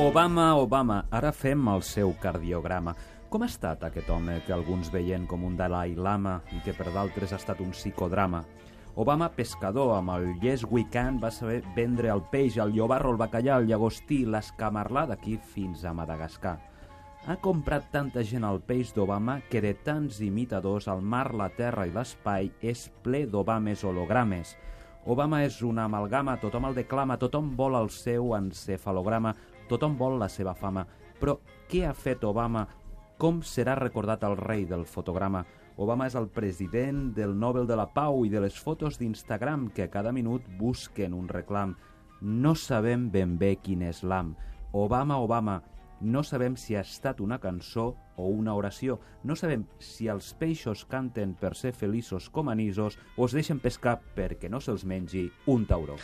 Obama, Obama, ara fem el seu cardiograma. Com ha estat aquest home que alguns veien com un Dalai Lama i que per d'altres ha estat un psicodrama? Obama, pescador, amb el Yes We Can va saber vendre el peix, el llobarro, el bacallà, el llagostí, l'escamarlà d'aquí fins a Madagascar. Ha comprat tanta gent el peix d'Obama que de tants imitadors el mar, la terra i l'espai és ple d'Obames hologrames. Obama és una amalgama, tothom el declama, tothom vol el seu encefalograma, tothom vol la seva fama. Però què ha fet Obama? Com serà recordat el rei del fotograma? Obama és el president del Nobel de la Pau i de les fotos d'Instagram que cada minut busquen un reclam. No sabem ben bé quin és l'am. Obama, Obama, no sabem si ha estat una cançó o una oració. No sabem si els peixos canten per ser feliços com anisos o es deixen pescar perquè no se'ls mengi un tauró.